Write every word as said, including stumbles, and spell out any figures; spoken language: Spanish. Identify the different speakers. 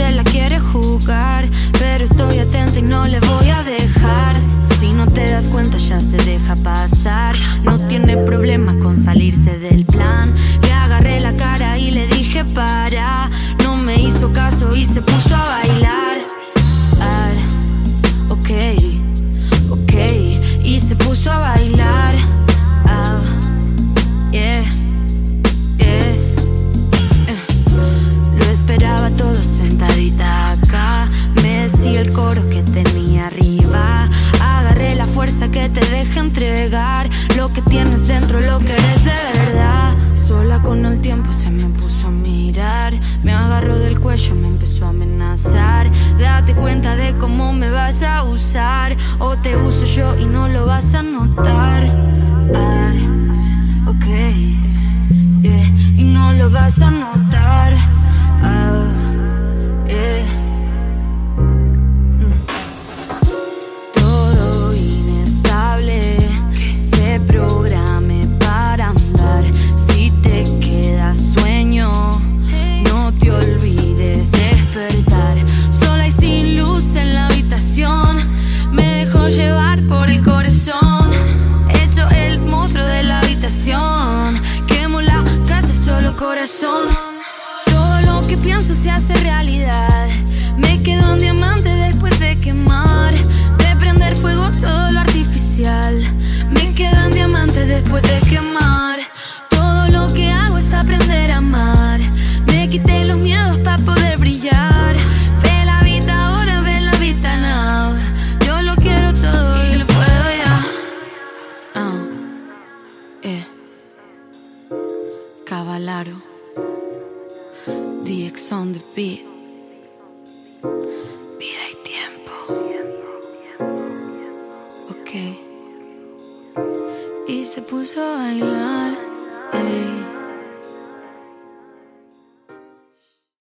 Speaker 1: te la quiere jugar, pero estoy atenta y no le voy a dejar. Si no te das cuenta ya se deja pasar. No tiene problema con salirse del plan. Le agarré la cara y le dije para. No me hizo caso y se puso a bailar. Ah, ok, ok. Y se puso a bailar. Ah, yeah, yeah. Lo esperaba todo sentadita acá. Me decía el coro que tenía arriba. Agarré la fuerza que te deja entregar lo que tienes dentro, lo que eres de verdad. Sola con el tiempo se me puso a mirar. Me agarró del cuello, me empezó a amenazar. Date cuenta de cómo me vas a usar, o te uso yo y no lo vas a notar. Ah, ok, yeah. Y no lo vas a notar. Ah, yeah. mm. Todo inestable se programe para andar. Si te queda sueño, no te olvides despertar. Sola y sin luz en la habitación, me dejó llevar por el corazón. Hecho el monstruo de la habitación, quemo la casa, solo corazón. Todo lo que pienso se hace realidad. Me quedo un diamante después de quemar, de prender fuego todo lo artificial. Me quedo un diamante después de quemar. Todo lo que hago es aprender a amar. Me quité los miedos para poder brillar. Ve la vida ahora, ve la vida now. Yo lo quiero todo y lo puedo ya. Oh, yeah. Cavalaro, D X on the beat. Vida y tiempo. Ok. Y se puso a bailar, ey.